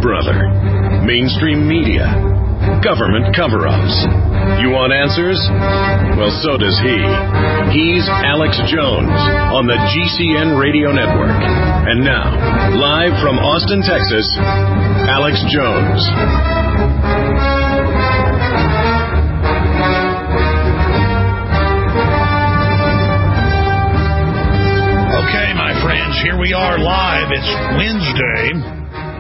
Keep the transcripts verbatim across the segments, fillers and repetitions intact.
brother. Mainstream media. Government cover-ups. You want answers? Well, so does he. He's Alex Jones on the G C N Radio Network. And now, live from Austin, Texas, Alex Jones. Okay, my friends, here we are live. It's Wednesday,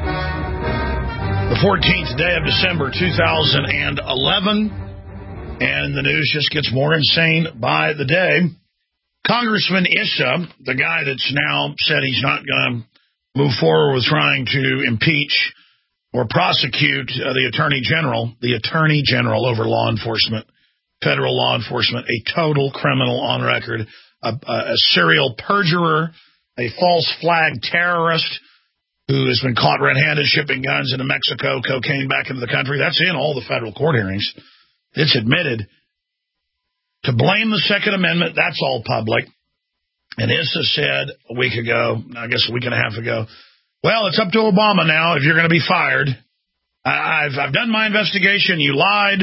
the fourteenth day of December, two thousand eleven, and the news just gets more insane by the day. Congressman Issa, the guy that's now said he's not going to move forward with trying to impeach or prosecute uh, the Attorney General, the Attorney General over law enforcement, federal law enforcement, a total criminal on record, a, a, a serial perjurer, a false flag terrorist, who has been caught red-handed shipping guns into Mexico, cocaine back into the country. That's in all the federal court hearings. It's admitted. To blame the Second Amendment, that's all public. And Issa said a week ago, I guess a week and a half ago, well, it's up to Obama now if you're going to be fired. I've, I've done my investigation. You lied.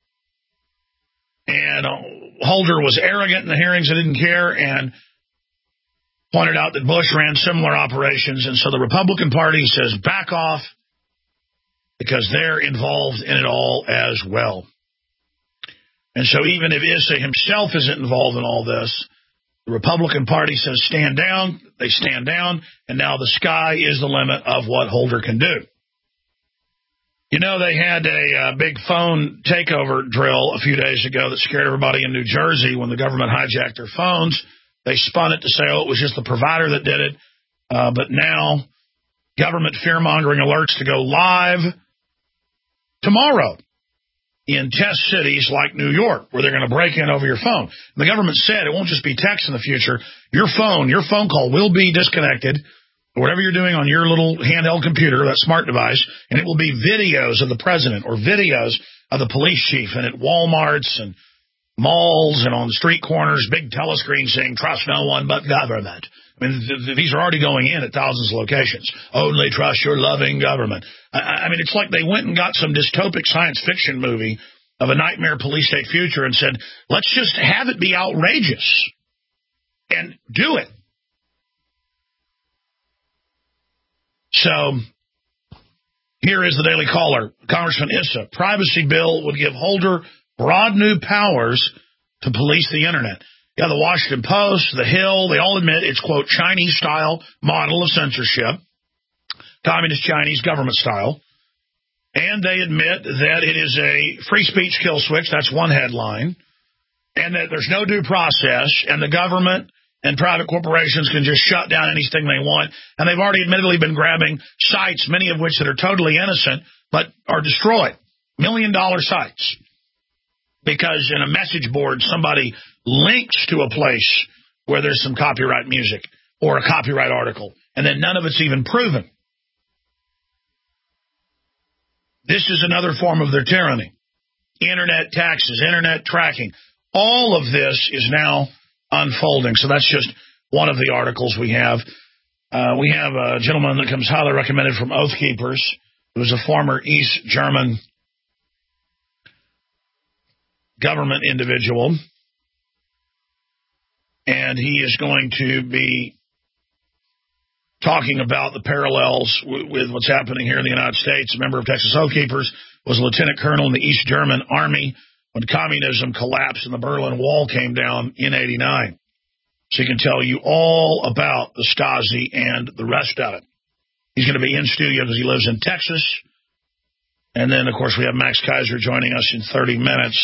And Holder was arrogant in the hearings and didn't care, and pointed out that Bush ran similar operations, and so the Republican Party says back off because they're involved in it all as well. And so even if Issa himself isn't involved in all this, the Republican Party says stand down, they stand down, and now the sky is the limit of what Holder can do. You know, they had a uh, big phone takeover drill a few days ago that scared everybody in New Jersey when the government hijacked their phones. They spun it to say, oh, it was just the provider that did it. Uh, but now, government fear-mongering alerts to go live tomorrow in test cities like New York, where they're going to break in over your phone. And the government said it won't just be text in the future. Your phone, your phone call will be disconnected, or whatever you're doing on your little handheld computer, that smart device, and it will be videos of the president or videos of the police chief, and at Walmarts and malls and on the street corners, big telescreens saying, trust no one but government. I mean, th- th- these are already going in at thousands of locations. Only trust your loving government. I-, I mean, it's like they went and got some dystopic science fiction movie of a nightmare police state future and said, let's just have it be outrageous and do it. So here is the Daily Caller. Congressman Issa, privacy bill would give Holder broad new powers to police the internet. Yeah, the Washington Post, The Hill, they all admit it's, quote, Chinese-style model of censorship, communist Chinese government style. And they admit that it is a free speech kill switch. That's one headline. And that there's no due process, and the government and private corporations can just shut down anything they want. And they've already admittedly been grabbing sites, many of which that are totally innocent, but are destroyed. Million-dollar sites. Because in a message board, somebody links to a place where there's some copyright music or a copyright article, and then none of it's even proven. This is another form of their tyranny. Internet taxes, internet tracking. All of this is now unfolding. So that's just one of the articles we have. Uh, we have a gentleman that comes highly recommended from Oath Keepers, who's a former East German government individual, and he is going to be talking about the parallels w- with what's happening here in the United States. A member of Texas Oath Keepers, was a lieutenant colonel in the East German army when communism collapsed and the Berlin Wall came down in eighty-nine. So he can tell you all about the Stasi and the rest of it. He's going to be in studio because he lives in Texas. And then, of course, we have Max Kaiser joining us in thirty minutes.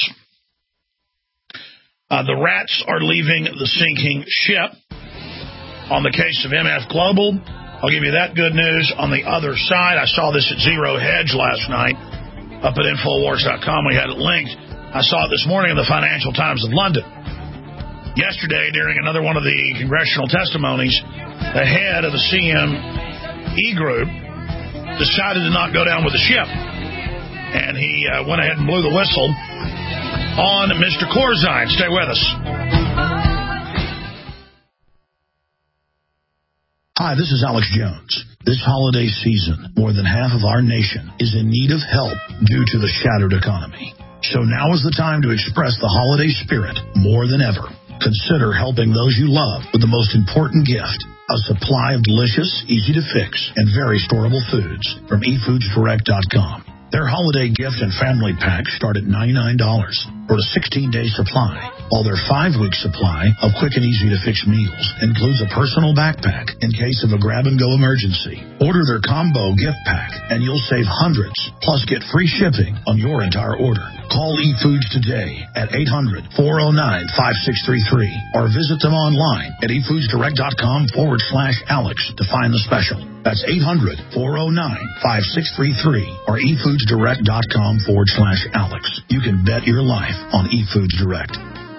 Uh, the rats are leaving the sinking ship. On the case of M F Global, I'll give you that good news. On the other side, I saw this at Zero Hedge last night up at Infowars dot com. We had it linked. I saw it this morning in the Financial Times of London. Yesterday, during another one of the congressional testimonies, the head of the C M E group decided to not go down with the ship. And he uh, went ahead and blew the whistle on Mister Corzine. Stay with us. Hi, this is Alex Jones. This holiday season, more than half of our nation is in need of help due to the shattered economy. So now is the time to express the holiday spirit more than ever. Consider helping those you love with the most important gift, a supply of delicious, easy-to-fix, and very storable foods from e foods direct dot com. Their holiday gift and family packs start at ninety-nine dollars for a sixteen-day supply, while their five-week supply of quick and easy-to-fix meals includes a personal backpack in case of a grab-and-go emergency. Order their combo gift pack, and you'll save hundreds, plus get free shipping on your entire order. Call eFoods today at eight hundred, four oh nine, five six three three or visit them online at e foods direct dot com forward slash Alex to find the special. That's eight hundred, four oh nine, five six three three or e foods direct dot com forward slash Alex. You can bet your life on eFoods Direct.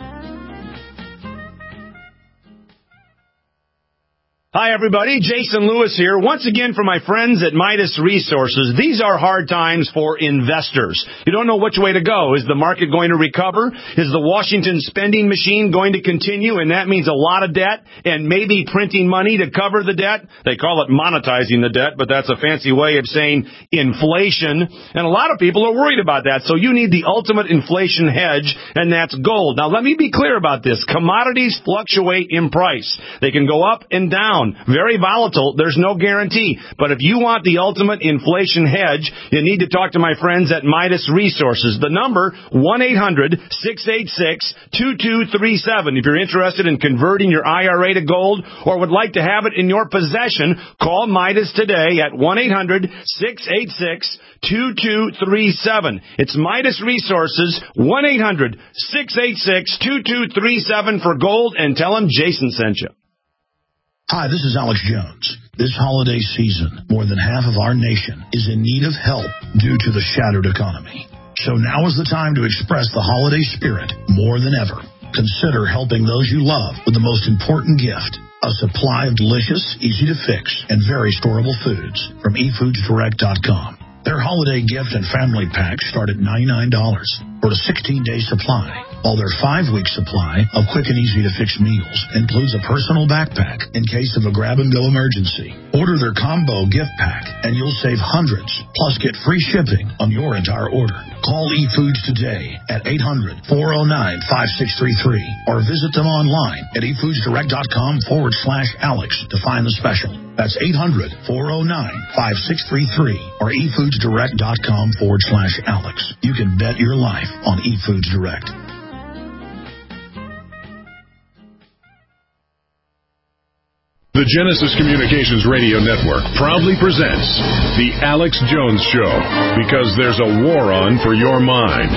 Hi, everybody. Jason Lewis here. Once again for my friends at Midas Resources. These are hard times for investors. You don't know which way to go. Is the market going to recover? Is the Washington spending machine going to continue? And that means a lot of debt and maybe printing money to cover the debt. They call it monetizing the debt, but that's a fancy way of saying inflation. And a lot of people are worried about that. So you need the ultimate inflation hedge, and that's gold. Now, let me be clear about this. Commodities fluctuate in price. They can go up and down. Very volatile. There's no guarantee. But if you want the ultimate inflation hedge, you need to talk to my friends at Midas Resources. The number, one eight hundred, six eight six, two two three seven. If you're interested in converting your I R A to gold or would like to have it in your possession, call Midas today at one eight hundred, six eight six, two two three seven. It's Midas Resources, one eight hundred, six eight six, two two three seven for gold, and tell them Jason sent you. Hi, this is Alex Jones. This holiday season, more than half of our nation is in need of help due to the shattered economy. So now is the time to express the holiday spirit more than ever. Consider helping those you love with the most important gift, a supply of delicious, easy-to-fix, and very storable foods from e foods direct dot com. Their holiday gift and family packs start at ninety-nine dollars for a sixteen-day supply, while their five-week supply of quick and easy-to-fix meals includes a personal backpack in case of a grab-and-go emergency. Order their combo gift pack, and you'll save hundreds, plus get free shipping on your entire order. Call eFoods today at eight hundred, four oh nine, five six three three or visit them online at e foods direct dot com forward slash Alex to find the special. That's eight hundred, four oh nine, five six three three or e foods direct dot com forward slash Alex. You can bet your life on eFoods Direct. The Genesis Communications Radio Network proudly presents The Alex Jones Show, because there's a war on for your mind.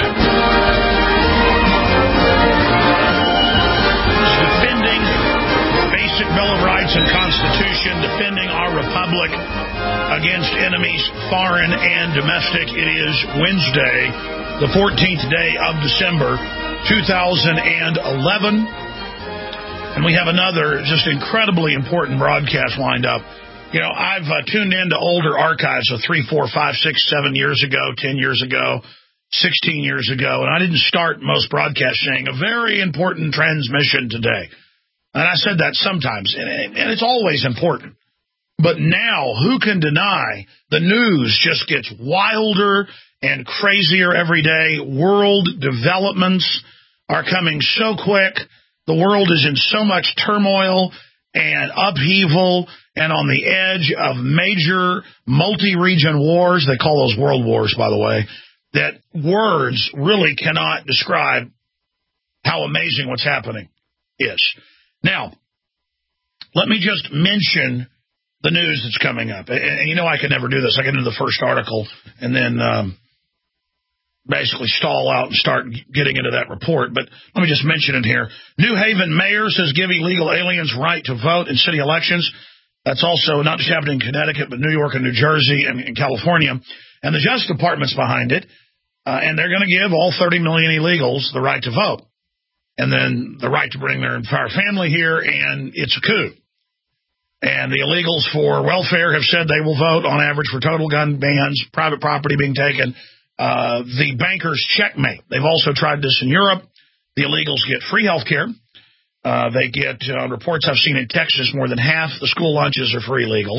Defending basic Bill of Rights and Constitution, defending our republic against enemies, foreign and domestic. It is Wednesday, the fourteenth day of December, two thousand eleven. And we have another just incredibly important broadcast lined up. You know, I've uh, tuned into older archives of three, four, five, six, seven years ago, ten years ago, sixteen years ago, and I didn't start most broadcasts saying a very important transmission today. And I said that sometimes, and, and it's always important. But now, who can deny the news just gets wilder and crazier every day? World developments are coming so quick. The world is in so much turmoil and upheaval and on the edge of major multi-region wars. They call those world wars, by the way, that words really cannot describe how amazing what's happening is. Now, let me just mention the news that's coming up. And you know I can never do this. I get into the first article and then um, basically stall out and start getting into that report. But let me just mention it here. New Haven mayor says give illegal aliens right to vote in city elections. That's also not just happening in Connecticut, but New York and New Jersey and, and California. And the Justice Department's behind it. Uh, and they're going to give all thirty million illegals the right to vote. And then the right to bring their entire family here, and it's a coup. And the illegals for welfare have said they will vote on average for total gun bans, private property being taken. Uh, the bankers checkmate. They've also tried this in Europe. The illegals get free health care. Uh, they get, uh, reports I've seen in Texas, more than half the school lunches are for illegals.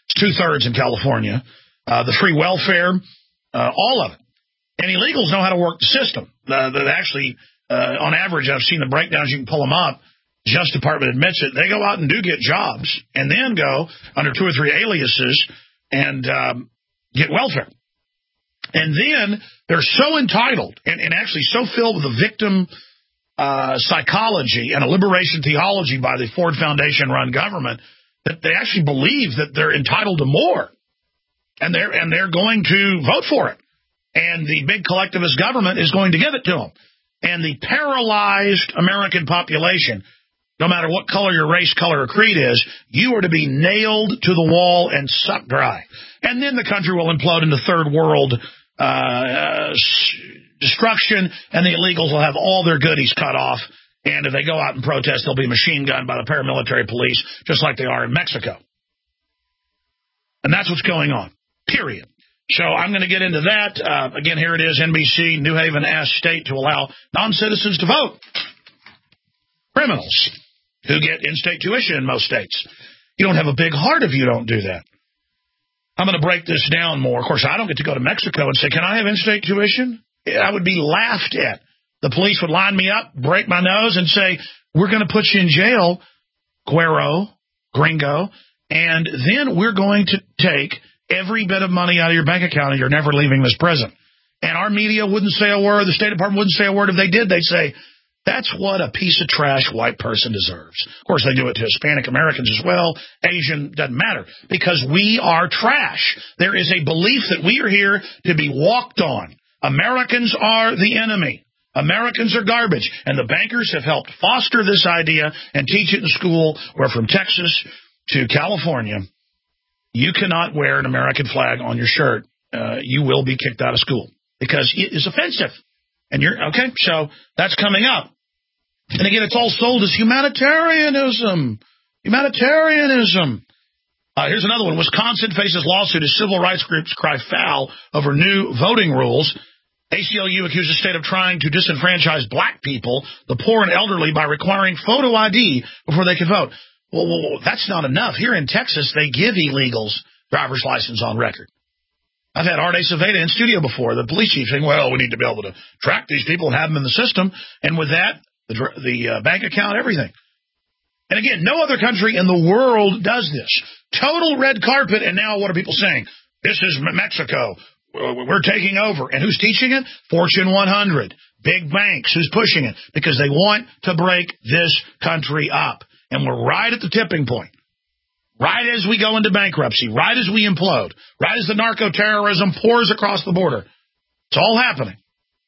It's two-thirds in California. Uh, the free welfare, uh, all of it. And illegals know how to work the system. Uh, that actually, uh, on average, I've seen the breakdowns. You can pull them up. Justice Department admits it. They go out and do get jobs and then go under two or three aliases and um, get welfare. And then they're so entitled and, and actually so filled with a victim uh, psychology and a liberation theology by the Ford Foundation-run government that they actually believe that they're entitled to more. And they're, and they're going to vote for it. And the big collectivist government is going to give it to them. And the paralyzed American population, no matter what color your race, color, or creed is, you are to be nailed to the wall and sucked dry. And then the country will implode into third world uh, uh, destruction, and the illegals will have all their goodies cut off. And if they go out and protest, they'll be machine gunned by the paramilitary police, just like they are in Mexico. And that's what's going on, period. So I'm going to get into that. Uh, again, here it is, N B C. New Haven asked state to allow non-citizens to vote. Criminals who get in-state tuition in most states. You don't have a big heart if you don't do that. I'm going to break this down more. Of course, I don't get to go to Mexico and say, can I have in-state tuition? I would be laughed at. The police would line me up, break my nose, and say, we're going to put you in jail, Guero, gringo, and then we're going to take every bit of money out of your bank account and you're never leaving this prison. And our media wouldn't say a word. The State Department wouldn't say a word. If they did, they'd say, that's what a piece of trash white person deserves. Of course, they do it to Hispanic Americans as well. Asian, doesn't matter. Because we are trash. There is a belief that we are here to be walked on. Americans are the enemy. Americans are garbage. And the bankers have helped foster this idea and teach it in school, where from Texas to California, you cannot wear an American flag on your shirt. Uh, you will be kicked out of school because it is offensive. And you're, okay, so that's coming up. And again, it's all sold as humanitarianism. Humanitarianism. Uh, here's another one. Wisconsin faces lawsuit as civil rights groups cry foul over new voting rules. A C L U accused the state of trying to disenfranchise black people, the poor and elderly, by requiring photo I D before they can vote. Well, well, well, that's not enough. Here in Texas, they give illegals driver's license on record. I've had Art Aceveda in studio before, the police chief, saying, well, we need to be able to track these people and have them in the system. And with that, the, the uh, bank account, everything. And again, no other country in the world does this. Total red carpet, and now what are people saying? This is Mexico. We're taking over. And who's teaching it? Fortune one hundred. Big banks. Who's pushing it? Because they want to break this country up. And we're right at the tipping point. Right as we go into bankruptcy. Right as we implode. Right as the narco-terrorism pours across the border. It's all happening.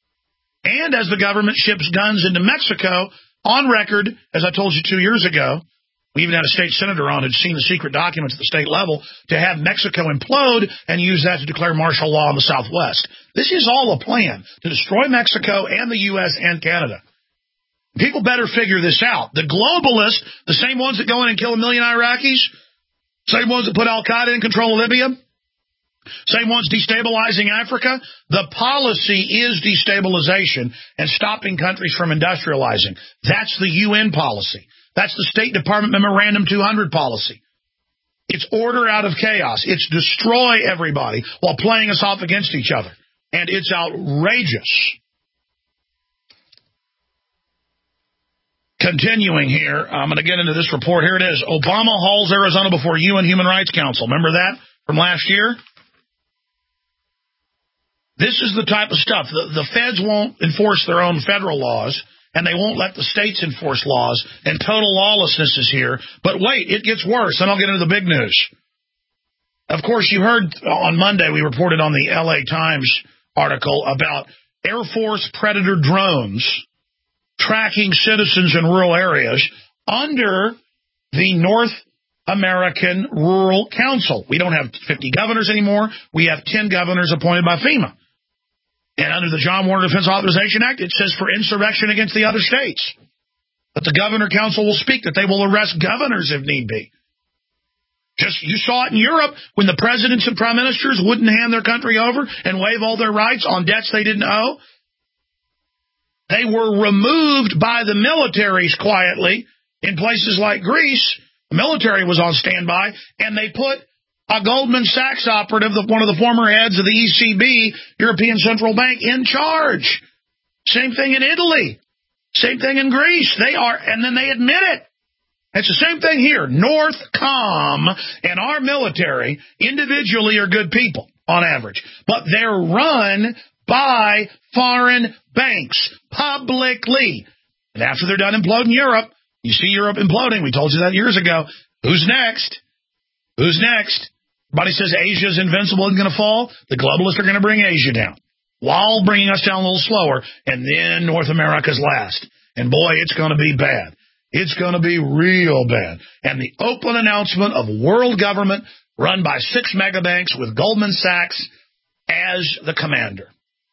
And as the government ships guns into Mexico, on record, as I told you two years ago, we even had a state senator on who'd seen the secret documents at the state level to have Mexico implode and use that to declare martial law in the Southwest. This is all a plan to destroy Mexico and the U S and Canada. People better figure this out. The globalists, the same ones that go in and kill a million Iraqis, same ones that put Al-Qaeda in control of Libya, same ones destabilizing Africa, the policy is destabilization and stopping countries from industrializing. That's the U N policy. That's the State Department Memorandum two hundred policy. It's order out of chaos. It's destroy everybody while playing us off against each other. And it's outrageous. Continuing here, I'm going to get into this report. Here it is. Obama hauls Arizona before U N Human Rights Council. Remember that from last year? This is the type of stuff. The, the feds won't enforce their own federal laws, and they won't let the states enforce laws, and total lawlessness is here. But wait, it gets worse, and I'll get into the big news. Of course, you heard on Monday we reported on the L A Times article about Air Force Predator drones tracking citizens in rural areas under the North American Rural Council. We don't have fifty governors anymore. We have ten governors appointed by FEMA. And under the John Warner Defense Authorization Act, it says for insurrection against the other states. But the Governor Council will speak that they will arrest governors if need be. Just you saw it in Europe when the presidents and prime ministers wouldn't hand their country over and waive all their rights on debts they didn't owe. They were removed by the militaries quietly in places like Greece. The military was on standby, and they put a Goldman Sachs operative, the, one of the former heads of the E C B, European Central Bank, in charge. Same thing in Italy. Same thing in Greece. They are, and then they admit it. It's the same thing here. Northcom and our military individually are good people on average, but they're run by foreign banks publicly. And after they're done imploding Europe, you see Europe imploding. We told you that years ago. Who's next? Who's next? Everybody says Asia's invincible and going to fall. The globalists are going to bring Asia down while bringing us down a little slower, and then North America's last. And boy, it's going to be bad. It's going to be real bad. And the open announcement of world government run by six mega banks with Goldman Sachs as the commander.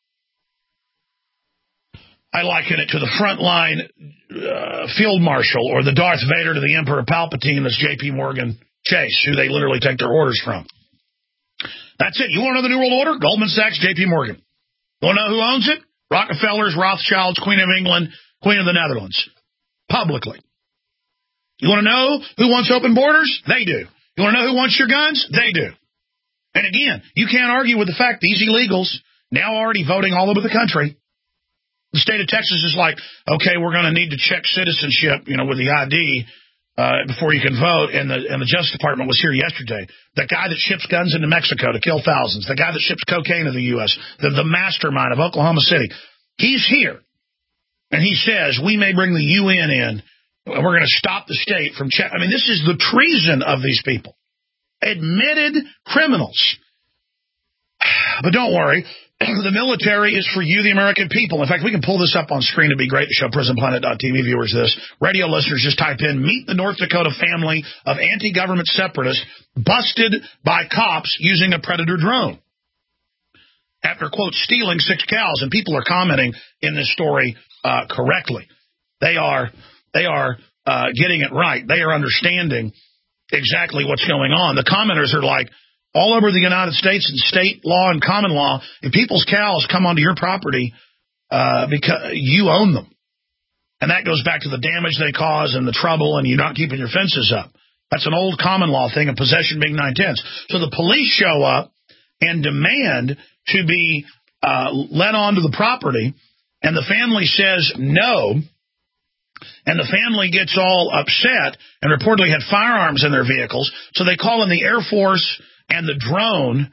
I liken it to the frontline uh, field marshal or the Darth Vader to the Emperor Palpatine that's J P Morgan Chase, who they literally take their orders from. That's it. You want to know the New World Order? Goldman Sachs, J P Morgan. You want to know who owns it? Rockefellers, Rothschilds, Queen of England, Queen of the Netherlands. Publicly. You want to know who wants open borders? They do. You want to know who wants your guns? They do. And again, you can't argue with the fact these illegals now already voting all over the country. The state of Texas is like, okay, we're going to need to check citizenship, you know, with the I D uh, before you can vote. And the and the Justice Department was here yesterday. The guy that ships guns into Mexico to kill thousands, the guy that ships cocaine to the U S, the, the mastermind of Oklahoma City, he's here. And he says, we may bring the U N in. We're going to stop the state from check. I mean, this is the treason of these people. Admitted criminals. But don't worry. The military is for you, the American people. In fact, we can pull this up on screen. It'd be great to show prison planet dot t v viewers this. Radio listeners, just type in, meet the North Dakota family of anti-government separatists busted by cops using a Predator drone. After, quote, stealing six cows. And people are commenting in this story uh, correctly. They are... They are uh, getting it right. They are understanding exactly what's going on. The commenters are like, all over the United States in state law and common law, if people's cows come onto your property, uh, because you own them. And that goes back to the damage they cause and the trouble and you not keeping your fences up. That's an old common law thing of possession being nine-tenths. So the police show up and demand to be uh, let onto the property, and the family says no. And the family gets all upset and reportedly had firearms in their vehicles. So they call in the Air Force and the drone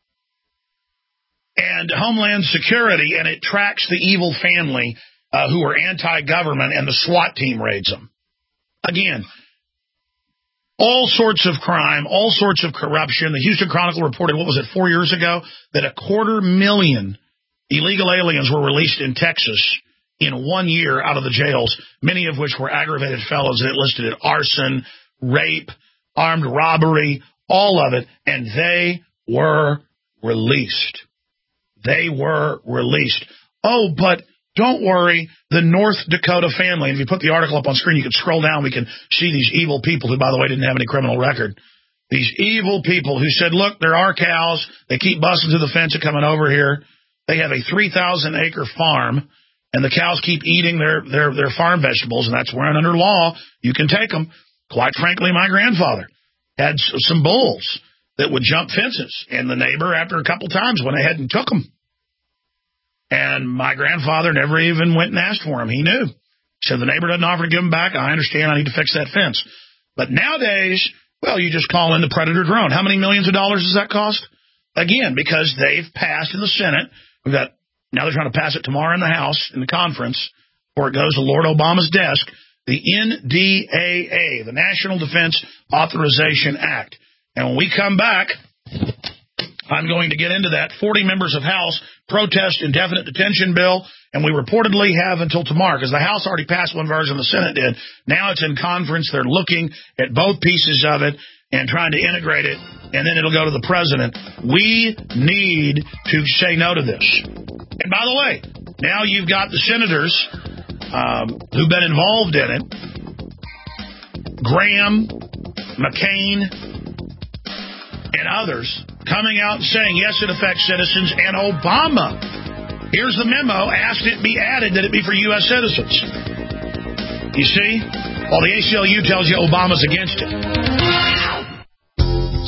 and Homeland Security, and it tracks the evil family uh, who are anti-government, and the SWAT team raids them. Again, all sorts of crime, all sorts of corruption. The Houston Chronicle reported, what was it, four years ago, that a quarter million illegal aliens were released in Texas in one year out of the jails, many of which were aggravated felons that listed it arson, rape, armed robbery, all of it, and they were released. They were released. Oh, but don't worry, the North Dakota family, and if you put the article up on screen, you can scroll down, we can see these evil people who, by the way, didn't have any criminal record. These evil people who said, look, there are cows, they keep busting through the fence and coming over here. They have a three thousand acre farm. And the cows keep eating their, their, their farm vegetables, and that's where under law you can take them. Quite frankly, my grandfather had some bulls that would jump fences, and the neighbor, after a couple times, went ahead and took them. And my grandfather never even went and asked for them. He knew. He said, the neighbor doesn't offer to give them back. I understand. I need to fix that fence. But nowadays, well, you just call in the Predator drone. How many millions of dollars does that cost? Again, because they've passed in the Senate. We've got... Now they're trying to pass it tomorrow in the House, in the conference, before it goes to Lord Obama's desk, the N D A A, the National Defense Authorization Act. And when we come back, I'm going to get into that. forty members of House protest indefinite detention bill, and we reportedly have until tomorrow, because the House already passed one version, the Senate did. Now it's in conference. They're looking at both pieces of it and trying to integrate it, and then it'll go to the president. We need to say no to this. And by the way, now you've got the senators um, who've been involved in it, Graham, McCain, and others, coming out and saying, yes, it affects citizens, and Obama, here's the memo, asked it be added that it be for U S citizens. You see? While the A C L U tells you Obama's against it.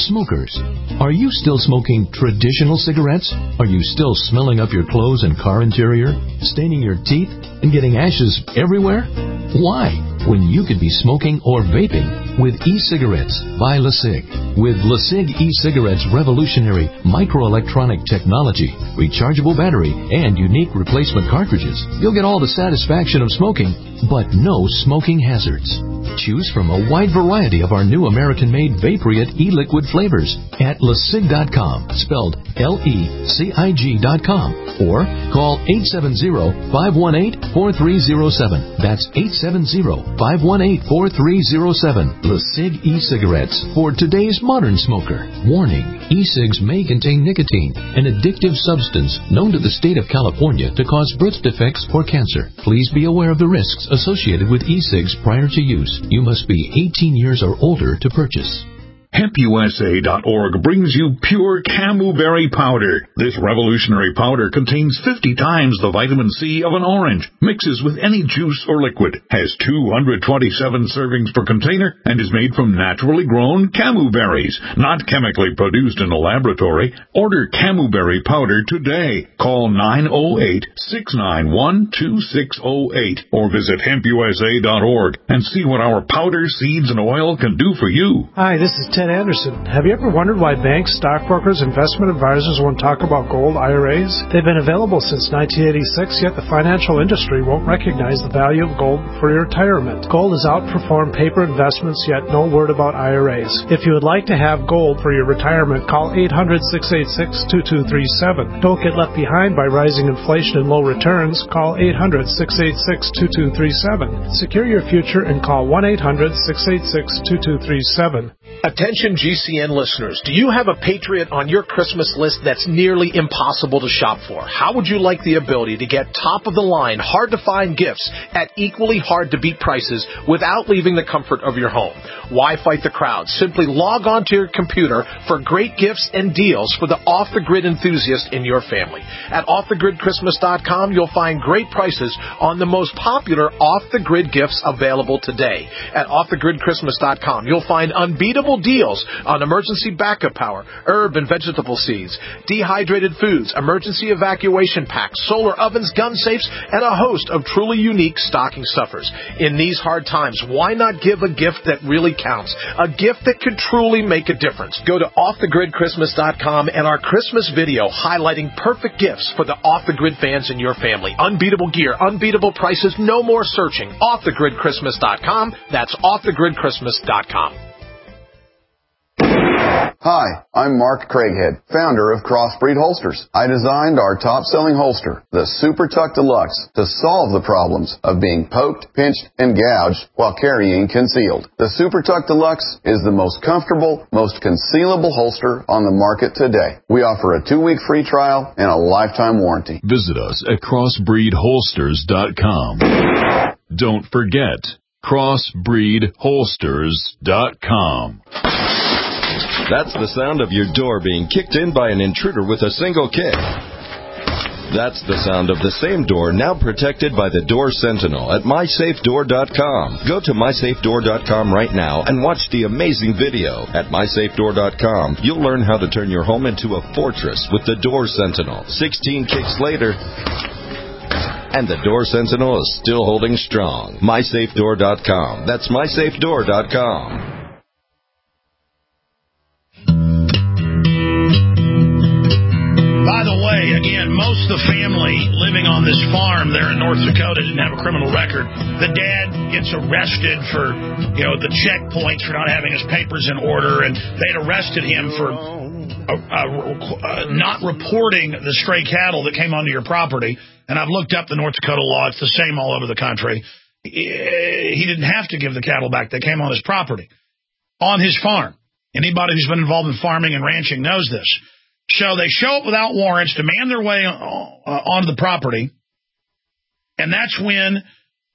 Smokers, are you still smoking traditional cigarettes? Are you still smelling up your clothes and car interior, staining your teeth, and getting ashes everywhere? Why, when you could be smoking or vaping with e-cigarettes by LeSig? With LeSig e-cigarettes' revolutionary microelectronic technology, rechargeable battery, and unique replacement cartridges, you'll get all the satisfaction of smoking, but no smoking hazards. Choose from a wide variety of our new American-made Vaporite e-liquid flavors at lesig dot com, spelled L E C I G dot com, or call eight seven zero, five one eight, four three zero seven. That's eight seven zero, five one eight, four three zero seven. LeSig e-cigarettes for today's modern smoker. Warning, e-cigs may contain nicotine, an addictive substance known to the state of California to cause birth defects or cancer. Please be aware of the risks associated with e-cigs prior to use. You must be eighteen years or older to purchase. Hemp U S A dot org brings you pure camu-berry powder. This revolutionary powder contains fifty times the vitamin C of an orange, mixes with any juice or liquid, has two hundred twenty-seven servings per container, and is made from naturally grown camu berries, not chemically produced in a laboratory. Order camu-berry powder today. Call nine oh eight, six nine one, two six oh eight or visit hemp U S A dot org and see what our powder, seeds, and oil can do for you. Hi, this is Ted Anderson. Have you ever wondered why banks, stockbrokers, investment advisors won't talk about gold I R As? They've been available since nineteen eighty-six, yet the financial industry won't recognize the value of gold for your retirement. Gold has outperformed paper investments, yet no word about I R As. If you would like to have gold for your retirement, call eight hundred, six eight six, two two three seven. Don't get left behind by rising inflation and low returns. Call eight hundred, six eight six, two two three seven. Secure your future and call one eight hundred, six eight six, two two three seven. Attention G C N listeners, do you have a Patriot on your Christmas list that's nearly impossible to shop for? How would you like the ability to get top-of-the-line, hard-to-find gifts at equally hard-to-beat prices without leaving the comfort of your home? Why fight the crowd? Simply log on to your computer for great gifts and deals for the off-the-grid enthusiast in your family. At off the grid christmas dot com, you'll find great prices on the most popular off-the-grid gifts available today. At off the grid christmas dot com, you'll find unbeatable deals on emergency backup power, herb and vegetable seeds, dehydrated foods, emergency evacuation packs, solar ovens, gun safes, and a host of truly unique stocking stuffers. In these hard times, why not give a gift that really counts? A gift that could truly make a difference. Go to off the grid christmas dot com and our Christmas video highlighting perfect gifts for the off-the-grid fans in your family. Unbeatable gear, unbeatable prices, no more searching. off the grid christmas dot com. That's off the grid christmas dot com. Hi, I'm Mark Craighead, founder of Crossbreed Holsters. I designed our top-selling holster, the Super Tuck Deluxe, to solve the problems of being poked, pinched, and gouged while carrying concealed. The Super Tuck Deluxe is the most comfortable, most concealable holster on the market today. We offer a two-week free trial and a lifetime warranty. Visit us at crossbreed holsters dot com. Don't forget, crossbreed holsters dot com. That's the sound of your door being kicked in by an intruder with a single kick. That's the sound of the same door now protected by the Door Sentinel at my safe door dot com. Go to my safe door dot com right now and watch the amazing video. At my safe door dot com, you'll learn how to turn your home into a fortress with the Door Sentinel. sixteen kicks later, and the Door Sentinel is still holding strong. my safe door dot com. That's my safe door dot com. By the way, again, most of the family living on this farm there in North Dakota didn't have a criminal record. The dad gets arrested for, you know, the checkpoints for not having his papers in order, and they'd arrested him for uh, uh, uh, not reporting the stray cattle that came onto your property. And I've looked up the North Dakota law. It's the same all over the country. He didn't have to give the cattle back. They came on his property, on his farm. Anybody who's been involved in farming and ranching knows this. So they show up without warrants, demand their way uh, onto the property, and that's when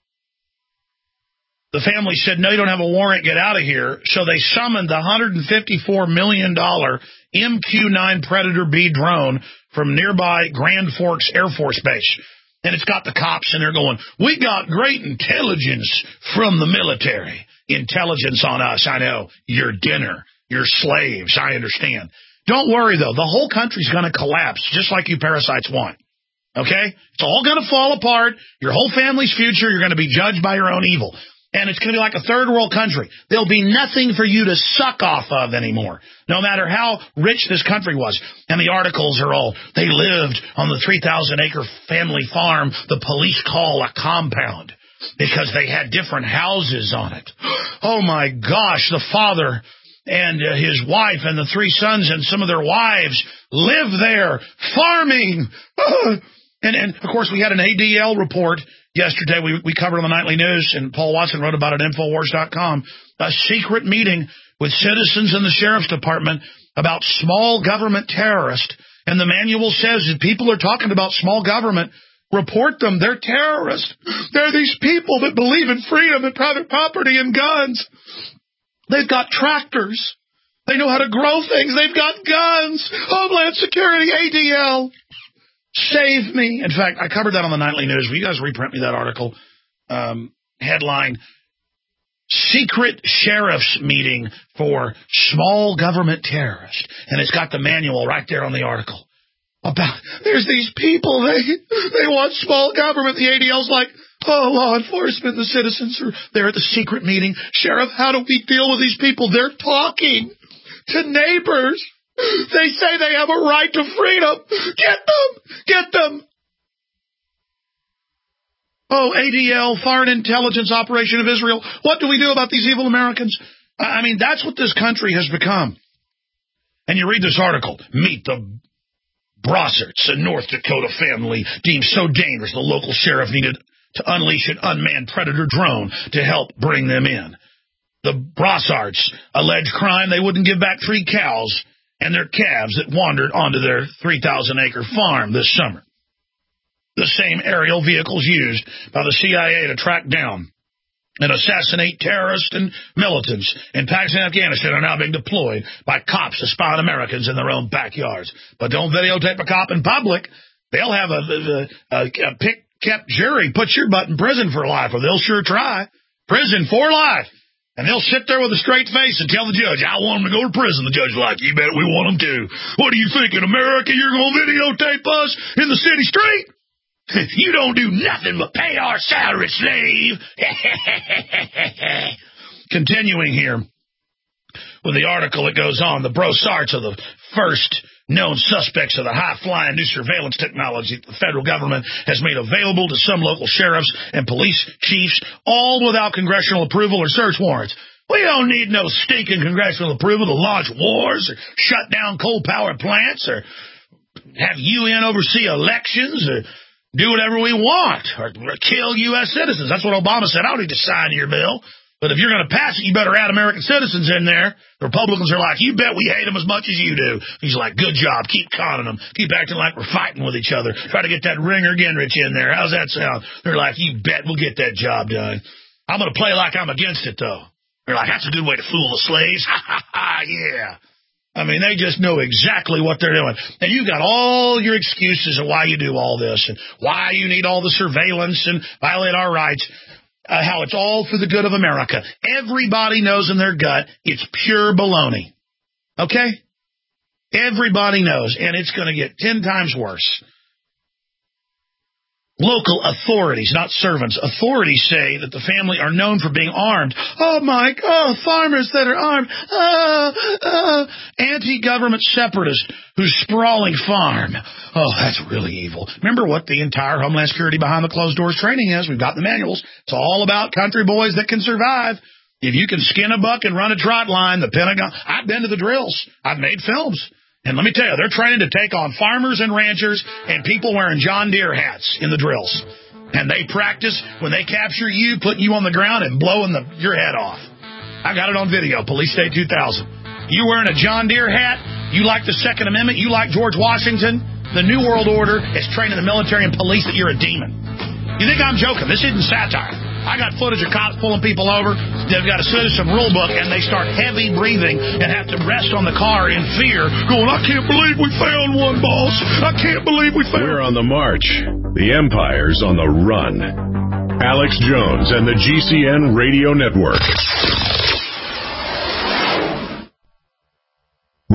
the family said, no, you don't have a warrant, get out of here. So they summoned the one hundred fifty-four million dollars M Q nine Predator B drone from nearby Grand Forks Air Force Base. And it's got the cops in there going, we got great intelligence from the military. Intelligence on us, I know, your dinner. You're slaves, I understand. Don't worry, though. The whole country's going to collapse, just like you parasites want. Okay? It's all going to fall apart. Your whole family's future, you're going to be judged by your own evil. And it's going to be like a third world country. There'll be nothing for you to suck off of anymore, no matter how rich this country was. And the articles are all, they lived on the three thousand acre family farm the police call a compound because they had different houses on it. Oh, my gosh, the father and uh, his wife and the three sons and some of their wives live there farming. and, and, of course, we had an A D L report yesterday. We, we covered on the Nightly News, and Paul Watson wrote about it at Infowars dot com, a secret meeting with citizens in the Sheriff's Department about small government terrorists. And the manual says if people are talking about small government, report them. They're terrorists. They're these people that believe in freedom and private property and guns. They've got tractors. They know how to grow things. They've got guns. Homeland Security, A D L. Save me. In fact, I covered that on the Nightly News. Will you guys reprint me that article? Um, headline, Secret Sheriff's Meeting for Small Government Terrorists. And it's got the manual right there on the article. About there's these people, they they want small government. The A D L's like, oh, law enforcement, the citizens are there at the secret meeting. Sheriff, how do we deal with these people? They're talking to neighbors. They say they have a right to freedom. Get them! Get them! Oh, A D L, Foreign Intelligence Operation of Israel. What do we do about these evil Americans? I mean, that's what this country has become. And you read this article. Meet the Brossards, a North Dakota family deemed so dangerous the local sheriff needed to unleash an unmanned predator drone to help bring them in. The Brossards alleged crime they wouldn't give back three cows and their calves that wandered onto their three thousand acre farm this summer. The same aerial vehicles used by the C I A to track down and assassinate terrorists and militants in Pakistan and Afghanistan are now being deployed by cops to spy on Americans in their own backyards. But don't videotape a cop in public. They'll have a, a, a, a pick-kept jury put your butt in prison for life, or they'll sure try. Prison for life. And they'll sit there with a straight face and tell the judge, I want them to go to prison. The judge like, you bet we want them to. What do you think, in America you're going to videotape us in the city street? You don't do nothing but pay our salary, slave. Continuing here with the article, it goes on. The Brossards are the first known suspects of the high-flying new surveillance technology the federal government has made available to some local sheriffs and police chiefs, all without congressional approval or search warrants. We don't need no stinking congressional approval to launch wars or shut down coal-powered plants or have U N oversee elections or do whatever we want, or kill U S citizens. That's what Obama said. I don't need to sign your bill. But if you're going to pass it, you better add American citizens in there. The Republicans are like, you bet we hate them as much as you do. He's like, good job. Keep conning them. Keep acting like we're fighting with each other. Try to get that Ringer Gingrich in there. How's that sound? They're like, you bet we'll get that job done. I'm going to play like I'm against it, though. They're like, that's a good way to fool the slaves. Ha, ha, ha, yeah. I mean, they just know exactly what they're doing. And you've got all your excuses of why you do all this and why you need all the surveillance and violate our rights, uh, how it's all for the good of America. Everybody knows in their gut it's pure baloney. Okay? Everybody knows, and it's going to get ten times worse. Local authorities, not servants, authorities say that the family are known for being armed. Oh, my God, farmers that are armed. Uh, uh, anti-government separatists whose sprawling farm. Oh, that's really evil. Remember what the entire Homeland Security behind the closed doors training is. We've got the manuals. It's all about country boys that can survive. If you can skin a buck and run a trot line, the Pentagon. I've been to the drills. I've made films. And let me tell you, they're training to take on farmers and ranchers and people wearing John Deere hats in the drills. And they practice when they capture you, putting you on the ground and blowing the, your head off. I got it on video, Police State two thousand. You wearing a John Deere hat, you like the Second Amendment, you like George Washington, the New World Order is training the military and police that you're a demon. You think I'm joking? This isn't satire. I got footage of cops pulling people over. They've got a citizen rule book, and they start heavy breathing and have to rest on the car in fear, going, I can't believe we found one, boss. I can't believe we found We're on the march. The empire's on the run. Alex Jones and the G C N Radio Network.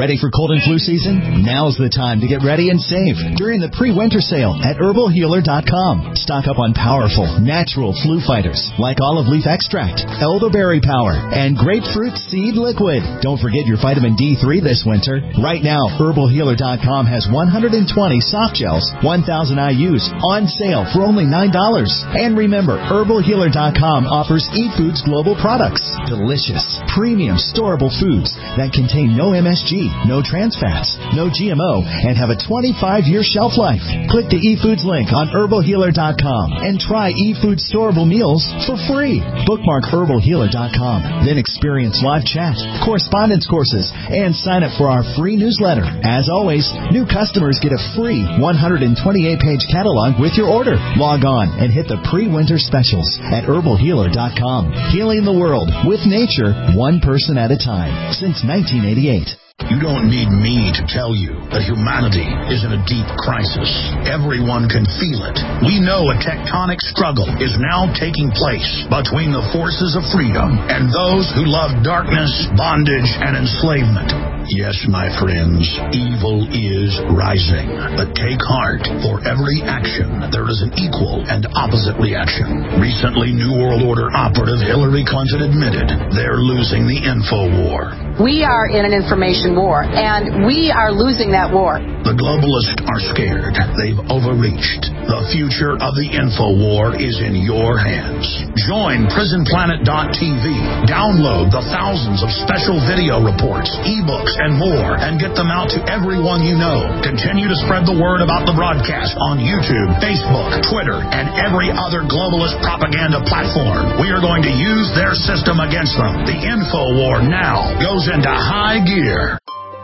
Ready for cold and flu season? Now's the time to get ready and save during the pre-winter sale at herbal healer dot com. Stock up on powerful, natural flu fighters like olive leaf extract, elderberry power, and grapefruit seed liquid. Don't forget your vitamin D three this winter. Right now, herbal healer dot com has one hundred twenty soft gels, one thousand I U's on sale for only nine dollars. And remember, herbal healer dot com offers eFoods Global products. Delicious, premium, storable foods that contain no M S G, no trans fats, no G M O, and have a twenty-five year shelf life. Click the eFoods link on herbal healer dot com and try eFoods storable meals for free. Bookmark herbal healer dot com. Then experience live chat, correspondence courses, and sign up for our free newsletter. As always, new customers get a free one hundred twenty-eight page catalog with your order. Log on and hit the pre-winter specials at herbal healer dot com. Healing the world with nature, one person at a time, since nineteen eighty-eight. You don't need me to tell you that humanity is in a deep crisis. Everyone can feel it. We know a tectonic struggle is now taking place between the forces of freedom and those who love darkness, bondage, and enslavement. Yes, my friends, evil is rising. But take heart. For every action, there is an equal and opposite reaction. Recently, New World Order operative Hillary Clinton admitted they're losing the info war. We are in an information war, and we are losing that war. The globalists are scared. They've overreached. The future of the info war is in your hands. Join prison planet dot T V. Download the thousands of special video reports, ebooks, and more, and get them out to everyone you know. Continue to spread the word about the broadcast on YouTube, Facebook, Twitter, and every other globalist propaganda platform. We are going to use their system against them. The info war now goes into high gear.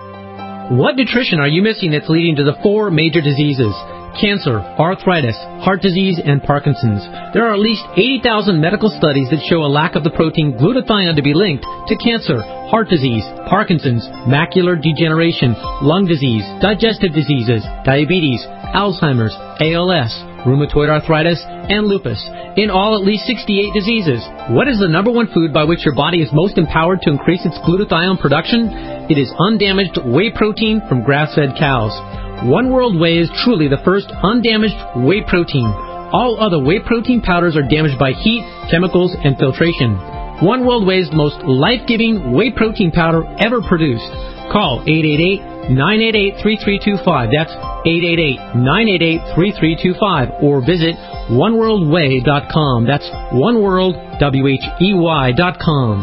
What nutrition are you missing that's leading to the four major diseases? Cancer, arthritis, heart disease, and Parkinson's. There are at least eighty thousand medical studies that show a lack of the protein glutathione to be linked to cancer, heart disease, Parkinson's, macular degeneration, lung disease, digestive diseases, diabetes, Alzheimer's, A L S, rheumatoid arthritis, and lupus. In all, at least sixty-eight diseases. What is the number one food by which your body is most empowered to increase its glutathione production? It is undamaged whey protein from grass-fed cows. One World Whey is truly the first undamaged whey protein. All other whey protein powders are damaged by heat, chemicals, and filtration. One World Whey is the most life-giving whey protein powder ever produced. Call eight eight eight, nine eight eight, three three two five. That's eight eight eight, nine eight eight, three three two five. Or visit one world whey dot com. That's oneworld, W H E Y dot com.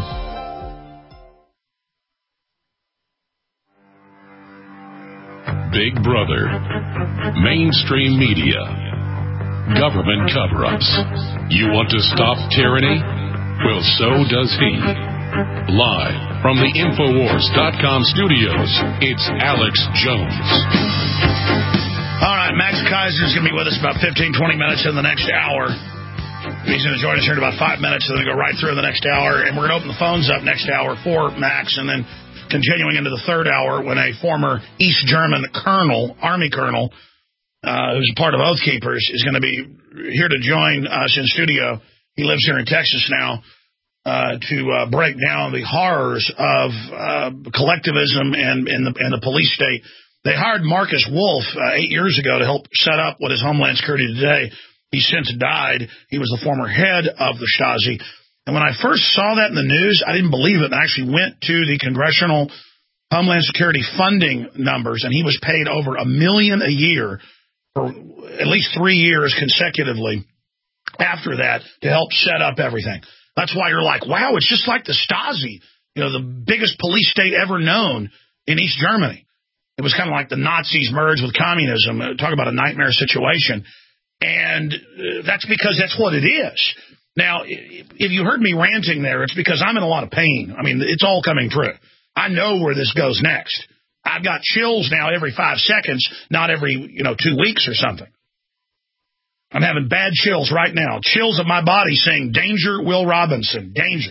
Big Brother, mainstream media, government cover-ups. You want to stop tyranny? Well, so does he. Live from the Infowars dot com studios, it's Alex Jones. All right, Max Kaiser's going to be with us about fifteen, twenty minutes in the next hour. He's going to join us here in about five minutes, and then go right through the next hour. And we're going to open the phones up next hour for Max, and then continuing into the third hour when a former East German colonel, Army colonel, uh, who's a part of Oath Keepers, is going to be here to join us in studio. He lives here in Texas now uh, to uh, break down the horrors of uh, collectivism and, and, the, and the police state. They hired Marcus Wolf uh, eight years ago to help set up what is Homeland Security today. He's since died. He was the former head of the Stasi. And when I first saw that in the news, I didn't believe it. And I actually went to the Congressional Homeland Security funding numbers, and he was paid over a million a year for at least three years consecutively after that to help set up everything. That's why you're like, wow, it's just like the Stasi, you know, the biggest police state ever known in East Germany. It was kind of like the Nazis merged with communism. Talk about a nightmare situation. And that's because that's what it is. Now, if you heard me ranting there, it's because I'm in a lot of pain. I mean, it's all coming true. I know where this goes next. I've got chills now every five seconds, not every, you know, two weeks or something. I'm having bad chills right now. Chills of my body saying, danger, Will Robinson, danger.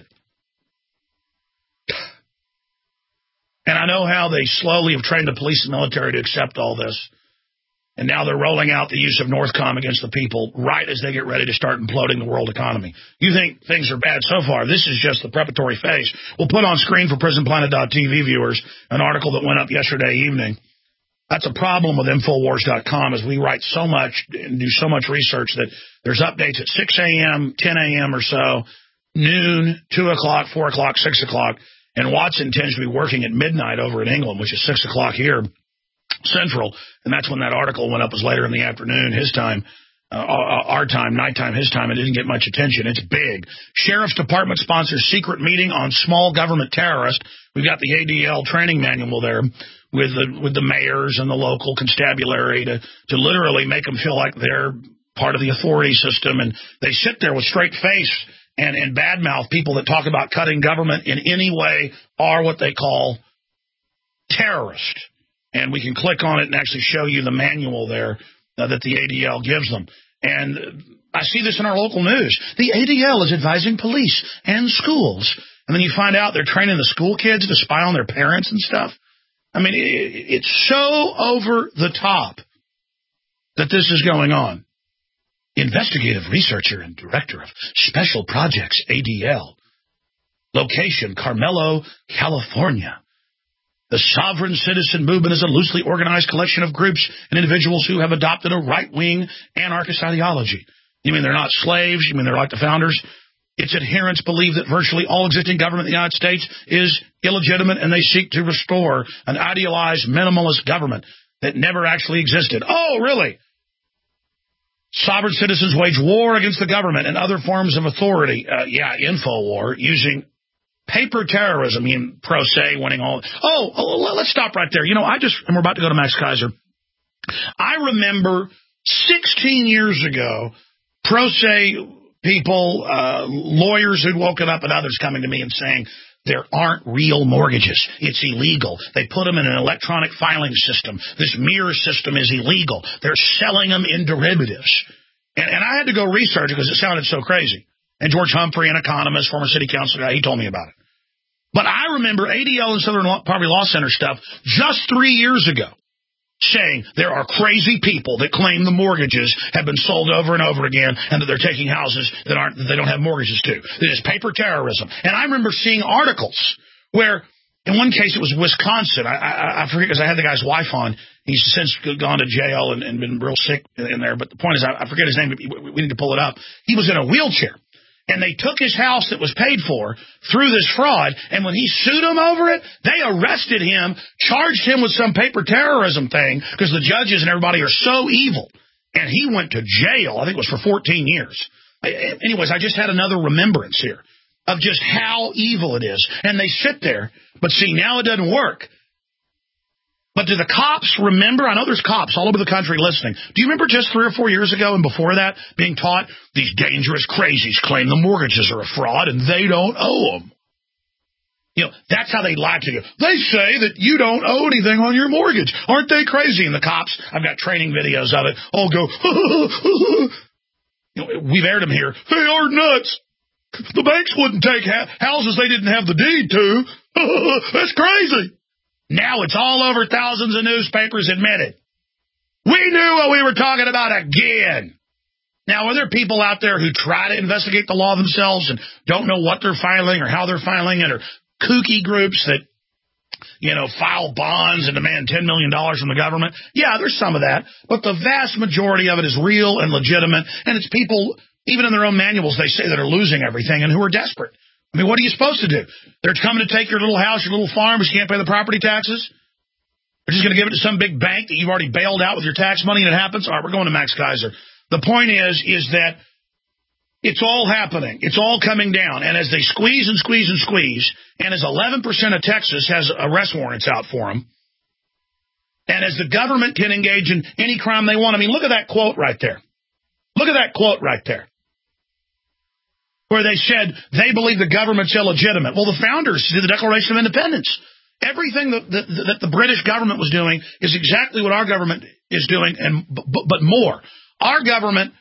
And I know how they slowly have trained the police and military to accept all this. And now they're rolling out the use of Northcom against the people right as they get ready to start imploding the world economy. You think things are bad so far. This is just the preparatory phase. We'll put on screen for prison planet dot T V viewers an article that went up yesterday evening. That's a problem with Infowars dot com is we write so much and do so much research that there's updates at six a.m., ten a.m. or so, noon, two o'clock, four o'clock, six o'clock. And Watson tends to be working at midnight over in England, which is six o'clock here. Central, and that's when that article went up, was later in the afternoon, his time, uh, our time, nighttime, his time. It didn't get much attention. It's big. Sheriff's Department sponsors secret meeting on small government terrorist. We've got the A D L training manual there with the with the mayors and the local constabulary to, to literally make them feel like they're part of the authority system, and they sit there with straight face and, and badmouth people that talk about cutting government in any way are what they call terrorist. And we can click on it and actually show you the manual there uh, that the A D L gives them. And I see this in our local news. The A D L is advising police and schools. And then you find out they're training the school kids to spy on their parents and stuff. I mean, it, it's so over the top that this is going on. Investigative researcher and director of Special Projects, A D L. Location, Carmelo, California. The sovereign citizen movement is a loosely organized collection of groups and individuals who have adopted a right-wing anarchist ideology. You mean they're not slaves? You mean they're like the founders? Its adherents believe that virtually all existing government in the United States is illegitimate, and they seek to restore an idealized minimalist government that never actually existed. Oh, really? Sovereign citizens wage war against the government and other forms of authority. Uh, yeah, InfoWar, using paper terrorism, I mean, pro se, winning all. Oh, oh, let's stop right there. You know, I just, and we're about to go to Max Kaiser. I remember sixteen years ago, pro se people, uh, lawyers who'd woken up and others coming to me and saying, there aren't real mortgages. It's illegal. They put them in an electronic filing system. This mirror system is illegal. They're selling them in derivatives. And, and I had to go research it because it sounded so crazy. And George Humphrey, an economist, former city council guy, he told me about it. But I remember A D L and Southern Poverty Law Center stuff just three years ago saying there are crazy people that claim the mortgages have been sold over and over again and that they're taking houses that aren't that they don't have mortgages to. That is paper terrorism. And I remember seeing articles where, in one case, it was Wisconsin. I, I, I forget because I had the guy's wife on. He's since gone to jail and, and been real sick in there. But the point is, I, I forget his name. But we need to pull it up. He was in a wheelchair. And they took his house that was paid for through this fraud, and when he sued them over it, they arrested him, charged him with some paper terrorism thing, because the judges and everybody are so evil. And he went to jail, I think it was for fourteen years. Anyways, I just had another remembrance here of just how evil it is. And they sit there, but see, now it doesn't work. But do the cops remember? I know there's cops all over the country listening. Do you remember just three or four years ago and before that being taught these dangerous crazies claim the mortgages are a fraud and they don't owe them? You know, that's how they lie to you. They say that you don't owe anything on your mortgage. Aren't they crazy? And the cops, I've got training videos of it, all go, you know, we've aired them here. They are nuts. The banks wouldn't take ha- houses they didn't have the deed to. That's crazy. Now it's all over thousands of newspapers admitted. We knew what we were talking about again. Now, are there people out there who try to investigate the law themselves and don't know what they're filing or how they're filing it, or kooky groups that, you know, file bonds and demand ten million dollars from the government? Yeah, there's some of that. But the vast majority of it is real and legitimate, and it's people, even in their own manuals, they say that are losing everything and who are desperate. I mean, what are you supposed to do? They're coming to take your little house, your little farm, because you can't pay the property taxes? They're just going to give it to some big bank that you've already bailed out with your tax money and it happens? All right, we're going to Max Kaiser. The point is, is that it's all happening. It's all coming down. And as they squeeze and squeeze and squeeze, and as eleven percent of Texas has arrest warrants out for them, and as the government can engage in any crime they want, I mean, look at that quote right there. Look at that quote right there, where they said they believe the government's illegitimate. Well, the founders did the Declaration of Independence. Everything that the, that the British government was doing is exactly what our government is doing, and but, but more. Our government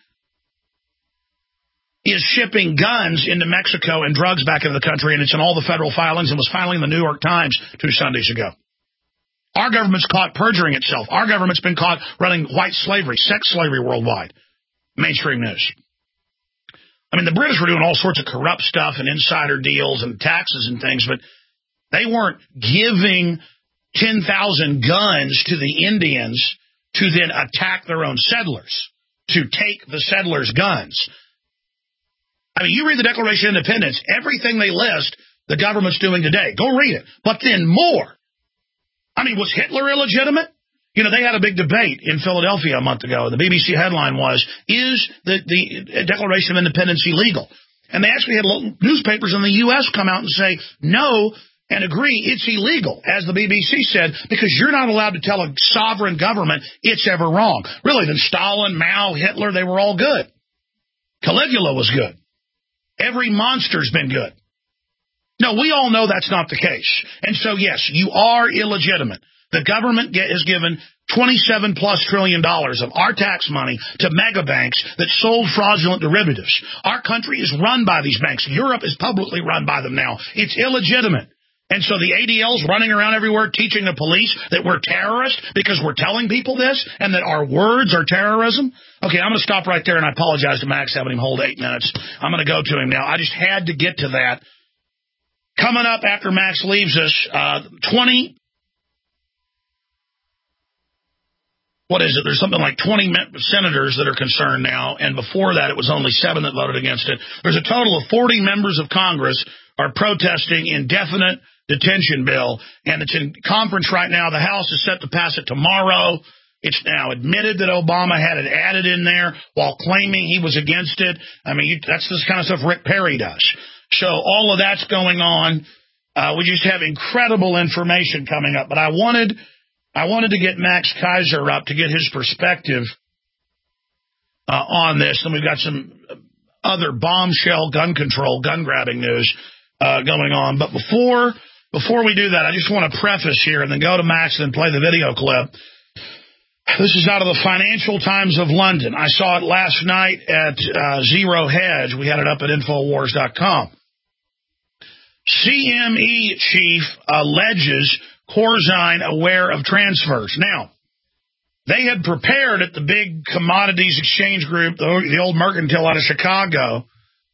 is shipping guns into Mexico and drugs back into the country, and it's in all the federal filings and was filing the New York Times two Sundays ago. Our government's caught perjuring itself. Our government's been caught running white slavery, sex slavery worldwide. Mainstream news. I mean, the British were doing all sorts of corrupt stuff and insider deals and taxes and things, but they weren't giving ten thousand guns to the Indians to then attack their own settlers, to take the settlers' guns. I mean, you read the Declaration of Independence, everything they list, the government's doing today. Go read it. But then more. I mean, was Hitler illegitimate? You know, they had a big debate in Philadelphia a month ago. The B B C headline was, is the, the Declaration of Independence illegal? And they actually had newspapers in the U S come out and say, no, and agree it's illegal, as the B B C said, because you're not allowed to tell a sovereign government it's ever wrong. Really, then Stalin, Mao, Hitler, they were all good. Caligula was good. Every monster's been good. No, we all know that's not the case. And so, yes, you are illegitimate. The government get, has given twenty-seven plus trillion dollars of our tax money to mega banks that sold fraudulent derivatives. Our country is run by these banks. Europe is publicly run by them now. It's illegitimate. And so the A D L's running around everywhere teaching the police that we're terrorists because we're telling people this and that our words are terrorism. Okay, I'm going to stop right there, and I apologize to Max having him hold eight minutes. I'm going to go to him now. I just had to get to that. Coming up after Max leaves us, uh, twenty... What is it? There's something like twenty senators that are concerned now, and before that it was only seven that voted against it. There's a total of forty members of Congress are protesting indefinite detention bill, and it's in conference right now. The House is set to pass it tomorrow. It's now admitted that Obama had it added in there while claiming he was against it. I mean, you, that's the kind of stuff Rick Perry does. So all of that's going on. Uh, we just have incredible information coming up, but I wanted... I wanted to get Max Keiser up to get his perspective uh, on this. And we've got some other bombshell gun control, gun grabbing news uh, going on. But before before we do that, I just want to preface here and then go to Max and then play the video clip. This is out of the Financial Times of London. I saw it last night at uh, Zero Hedge. We had it up at Infowars dot com. C M E chief alleges Corzine aware of transfers. Now, they had prepared at the big commodities exchange group, the, the old mercantile out of Chicago,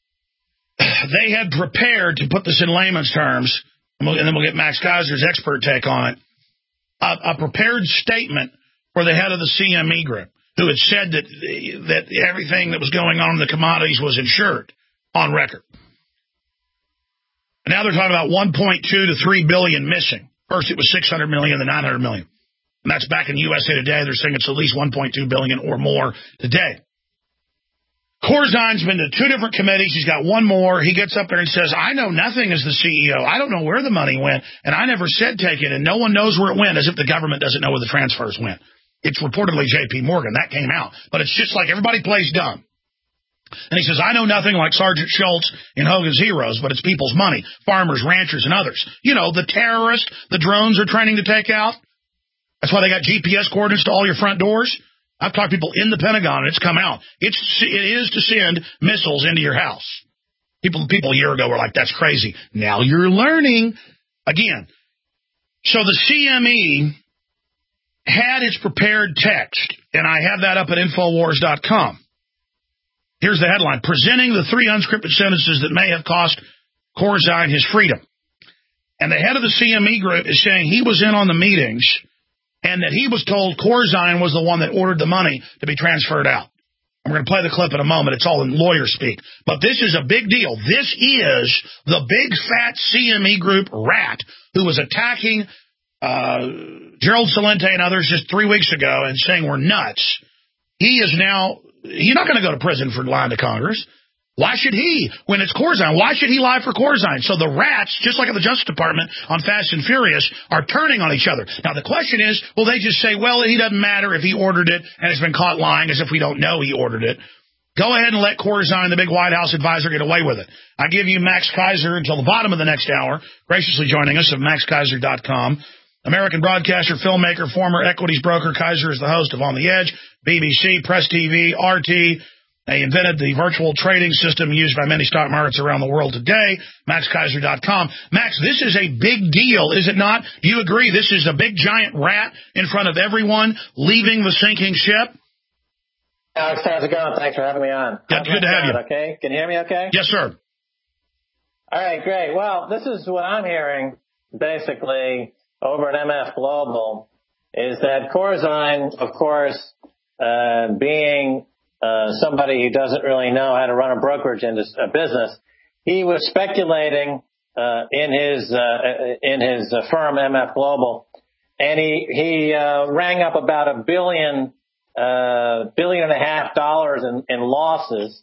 they had prepared, to put this in layman's terms, and, we'll, and then we'll get Max Keiser's expert take on it, a, a prepared statement for the head of the C M E group, who had said that, that everything that was going on in the commodities was insured on record. And now they're talking about one point two to three billion missing. First, it was six hundred million, then nine hundred million. And that's back in U S A Today. They're saying it's at least one point two billion or more today. Corzine's been to two different committees. He's got one more. He gets up there and says, I know nothing as the C E O. I don't know where the money went, and I never said take it, and no one knows where it went, as if the government doesn't know where the transfers went. It's reportedly J P Morgan. That came out. But it's just like everybody plays dumb. And he says, I know nothing like Sergeant Schultz in Hogan's Heroes, but it's people's money, farmers, ranchers, and others. You know, the terrorists the drones are training to take out. That's why they got G P S coordinates to all your front doors. I've talked to people in the Pentagon, and it's come out. It's, it is to send missiles into your house. People, people a year ago were like, that's crazy. Now you're learning. Again, so the C M E had its prepared text, and I have that up at Infowars dot com. Here's the headline, presenting the three unscripted sentences that may have cost Corzine his freedom. And the head of the C M E group is saying he was in on the meetings and that he was told Corzine was the one that ordered the money to be transferred out. I'm going to play the clip in a moment. It's all in lawyer speak. But this is a big deal. This is the big fat C M E group rat who was attacking uh, Gerald Celente and others just three weeks ago and saying we're nuts. He is now... He's not going to go to prison for lying to Congress. Why should he? When it's Corzine, why should he lie for Corzine? So the rats, just like at the Justice Department on Fast and Furious, are turning on each other. Now, the question is, will they just say, well, he doesn't matter if he ordered it and has been caught lying as if we don't know he ordered it. Go ahead and let Corzine, the big White House advisor, get away with it. I give you Max Keiser until the bottom of the next hour, graciously joining us at Max Keiser dot com. American broadcaster, filmmaker, former equities broker. Keiser is the host of On the Edge, B B C, Press T V, R T, They invented the virtual trading system used by many stock markets around the world today, max keiser dot com. Max, this is a big deal, is it not? Do you agree this is a big giant rat in front of everyone leaving the sinking ship? Alex, how's it going? Thanks for having me on. Yeah, good to have you. Okay, can you hear me okay? Yes, sir. All right, great. Well, this is what I'm hearing, basically, over at M F Global, is that Corzine, of course, uh, being uh, somebody who doesn't really know how to run a brokerage industry, a business, he was speculating uh, in his uh, in his uh, firm, M F Global, and he he uh, rang up about a billion, uh, billion and a half dollars in, in losses.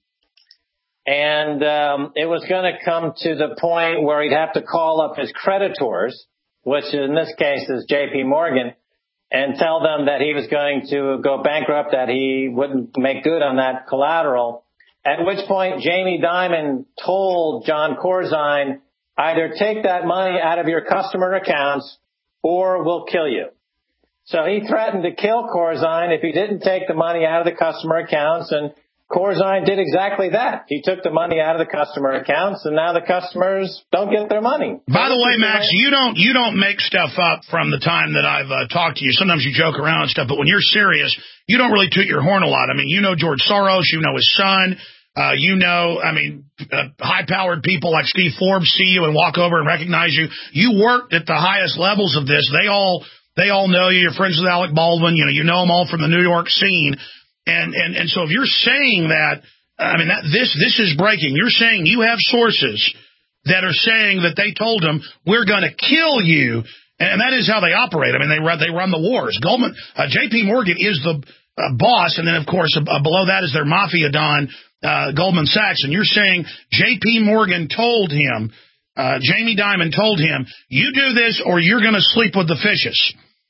And um, it was going to come to the point where he'd have to call up his creditors, which in this case is J P Morgan, and tell them that he was going to go bankrupt, that he wouldn't make good on that collateral. At which point Jamie Dimon told John Corzine, either take that money out of your customer accounts or we'll kill you. So he threatened to kill Corzine if he didn't take the money out of the customer accounts, and Corzine did exactly that. He took the money out of the customer accounts, and now the customers don't get their money. By the way, Max, you don't you don't make stuff up from the time that I've uh, talked to you. Sometimes you joke around and stuff, but when you're serious, you don't really toot your horn a lot. I mean, you know George Soros, you know his son, uh, you know, I mean, uh, high-powered people like Steve Forbes see you and walk over and recognize you. You worked at the highest levels of this. They all they all know you. You're friends with Alec Baldwin. You know, you know them all from the New York scene. And, and, and so if you're saying that, I mean, that this, this is breaking. You're saying you have sources that are saying that they told him, we're going to kill you. And that is how they operate. I mean, they run, they run the wars. Goldman, uh, J P Morgan is the uh, boss. And then, of course, uh, below that is their mafia don, uh, Goldman Sachs. And you're saying J P Morgan told him, uh, Jamie Dimon told him, you do this or you're going to sleep with the fishes.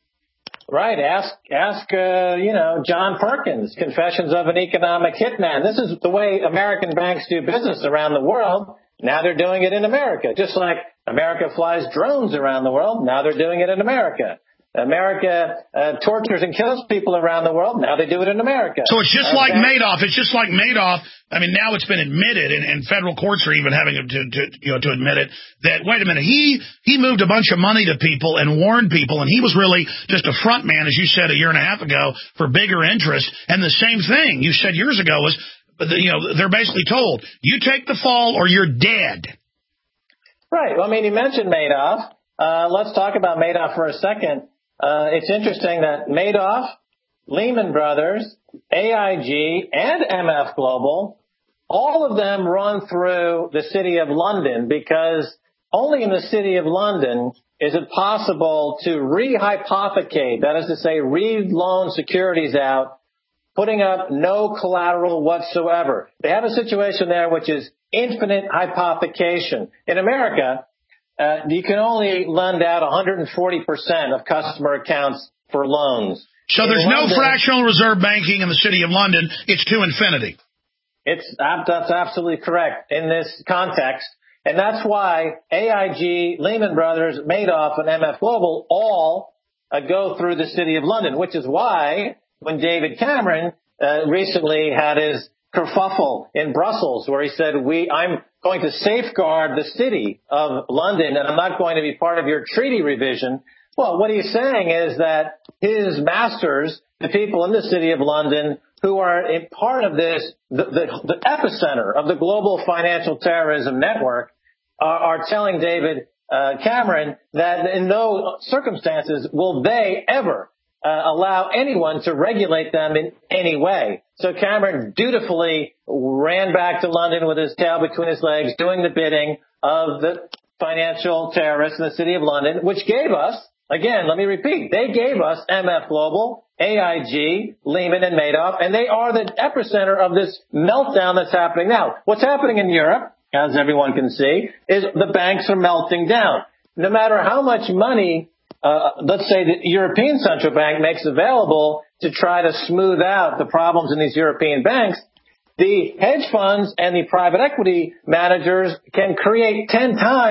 Right. Ask, ask, uh, you know, John Perkins, Confessions of an Economic Hitman. This is the way American banks do business around the world. Now they're doing it in America. Just like America flies drones around the world. Now they're doing it in America. America uh, tortures and kills people around the world. Now they do it in America. So it's just uh, like that, Madoff. It's just like Madoff. I mean, now it's been admitted, and, and federal courts are even having to, to, you know, to admit it, that, wait a minute, he, he moved a bunch of money to people and warned people, and he was really just a front man, as you said a year and a half ago, for bigger interest. And the same thing you said years ago was, you know, they're basically told, you take the fall or you're dead. Right. Well, I mean, you mentioned Madoff. Uh, let's talk about Madoff for a second. Uh, it's interesting that Madoff, Lehman Brothers, A I G, and M F Global, all of them run through the City of London, because only in the City of London is it possible to rehypothecate, that is to say, re-loan securities out, putting up no collateral whatsoever. They have a situation there which is infinite hypothecation. In America, Uh, you can only lend out one hundred forty percent of customer accounts for loans. So in there's London, no fractional reserve banking in the City of London. It's to infinity. It's that's absolutely correct in this context. And that's why A I G, Lehman Brothers, Madoff, and M F Global all uh, go through the City of London, which is why when David Cameron uh, recently had his kerfuffle in Brussels, where he said, "We, I'm going to safeguard the City of London, and I'm not going to be part of your treaty revision." Well, what he's saying is that his masters, the people in the City of London, who are a part of this, the, the, the epicenter of the global financial terrorism network, are, are telling David uh, Cameron that in no circumstances will they ever Uh, allow anyone to regulate them in any way. So Cameron dutifully ran back to London with his tail between his legs, doing the bidding of the financial terrorists in the City of London, which gave us, again, let me repeat, they gave us M F Global, A I G, Lehman, and Madoff, and they are the epicenter of this meltdown that's happening now. What's happening in Europe, as everyone can see, is the banks are melting down. No matter how much money Uh, let's say the European Central Bank makes available to try to smooth out the problems in these European banks, the hedge funds and the private equity managers can create ten times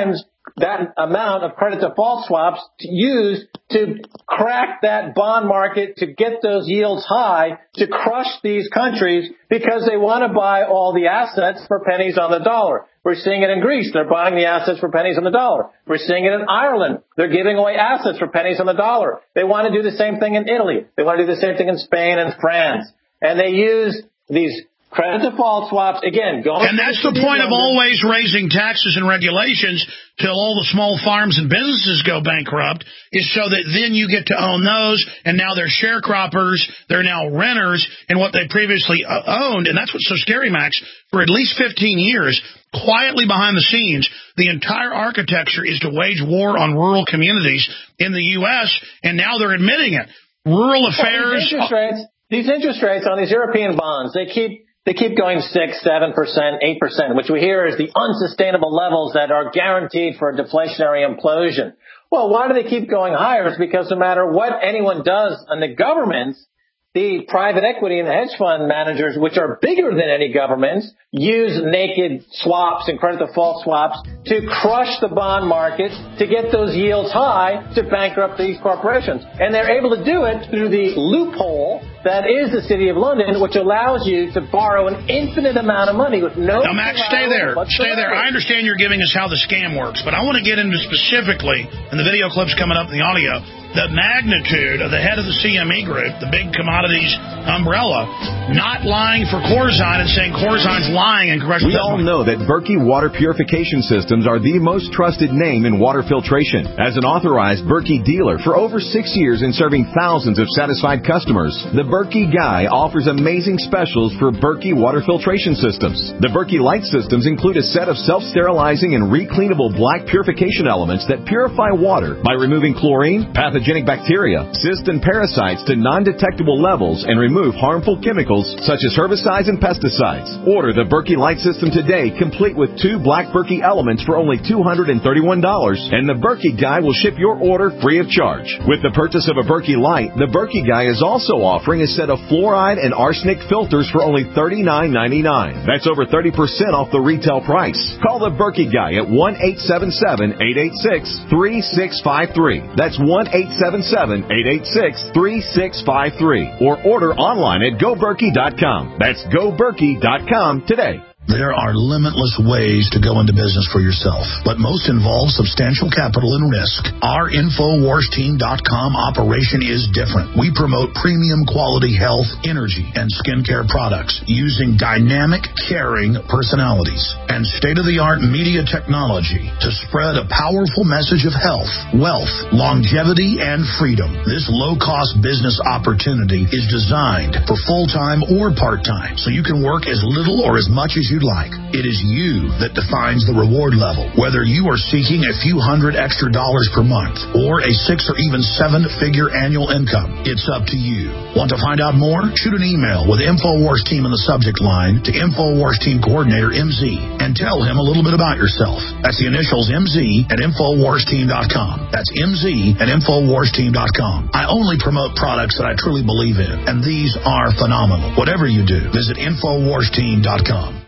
that amount of credit default swaps to use to crack that bond market, to get those yields high, to crush these countries because they want to buy all the assets for pennies on the dollar. We're seeing it in Greece. They're buying the assets for pennies on the dollar. We're seeing it in Ireland. They're giving away assets for pennies on the dollar. They want to do the same thing in Italy. They want to do the same thing in Spain and France. And they use these credit default swaps, again, going... And that's the point of always raising taxes and regulations till all the small farms and businesses go bankrupt, is so that then you get to own those, and now they're sharecroppers, they're now renters in what they previously owned, and that's what's so scary, Max. For at least fifteen years, quietly behind the scenes, the entire architecture is to wage war on rural communities in the U S, and now they're admitting it. Rural affairs... Well, these interest rates, these interest rates on these European bonds, they keep... They keep going six, seven percent, eight percent, which we hear is the unsustainable levels that are guaranteed for a deflationary implosion. Well, why do they keep going higher? It's because no matter what anyone does on the governments, the private equity and the hedge fund managers, which are bigger than any governments, use naked swaps and credit default swaps to crush the bond market, to get those yields high, to bankrupt these corporations. And they're able to do it through the loophole that is the City of London, which allows you to borrow an infinite amount of money with no... Now, Max, stay there. Stay there. I understand you're giving us how the scam works, but I want to get into specifically, and the video clip's coming up in the audio, the magnitude of the head of the C M E Group, the big commodities umbrella, not lying for Corzine and saying Corzine's lying and correct. We all know that Berkey Water Purification Systems are the most trusted name in water filtration. As an authorized Berkey dealer for over six years and serving thousands of satisfied customers, the Berkey Guy offers amazing specials for Berkey Water Filtration Systems. The Berkey Light Systems include a set of self-sterilizing and recleanable black purification elements that purify water by removing chlorine, pathogenic bacteria, cysts, and parasites to non-detectable levels and remove harmful chemicals such as herbicides and pesticides. Order the Berkey Light System today, complete with two black Berkey elements for only two hundred thirty-one dollars, and the Berkey Guy will ship your order free of charge. With the purchase of a Berkey Light, the Berkey Guy is also offering a set of fluoride and arsenic filters for only thirty-nine ninety-nine. That's over thirty percent off the retail price. Call the Berkey Guy at one eight seven seven, eight eight six, three six five three. That's one eight seven seven, eight eight six, three six five three. Or order online at go berkey dot com. That's go berkey dot com today. There are limitless ways to go into business for yourself, but most involve substantial capital and risk. Our Infowars Team dot com operation is different. We promote premium quality health, energy, and skincare products using dynamic, caring personalities and state-of-the-art media technology to spread a powerful message of health, wealth, longevity, and freedom. This low-cost business opportunity is designed for full-time or part-time, so you can work as little or as much as you like. It is you that defines the reward level, whether you are seeking a few hundred extra dollars per month or a six or even seven figure annual income. It's up to you. Want to find out more? Shoot an email with Infowars Team in the subject line to Infowars Team Coordinator M Z and tell him a little bit about yourself. That's the initials M Z at Infowars Team dot com. That's M Z at Infowars Team dot com. I only promote products that I truly believe in, and these are phenomenal. Whatever you do, visit Infowars Team dot com.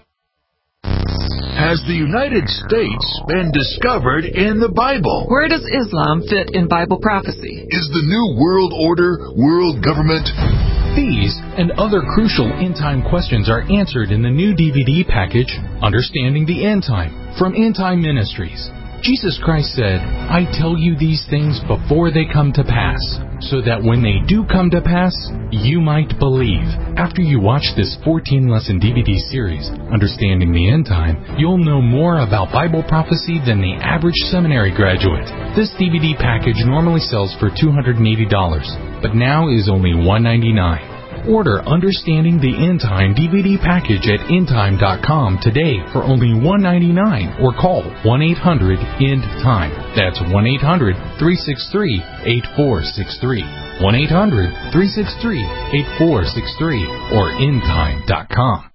Has the United States been discovered in the Bible? Where does Islam fit in Bible prophecy? Is the New World Order world government? These and other crucial end-time questions are answered in the new D V D package, Understanding the End Time, from End Time Ministries. Jesus Christ said, I tell you these things before they come to pass, so that when they do come to pass, you might believe. After you watch this fourteen-lesson D V D series, Understanding the End Time, you'll know more about Bible prophecy than the average seminary graduate. This D V D package normally sells for two hundred eighty dollars, but now is only one hundred ninety-nine dollars. Order Understanding the End Time D V D package at end time dot com today for only one hundred ninety-nine dollars or call one eight hundred end time. That's one eight hundred, three six three, eight four six three. one eight hundred, three six three, eight four six three or end time dot com.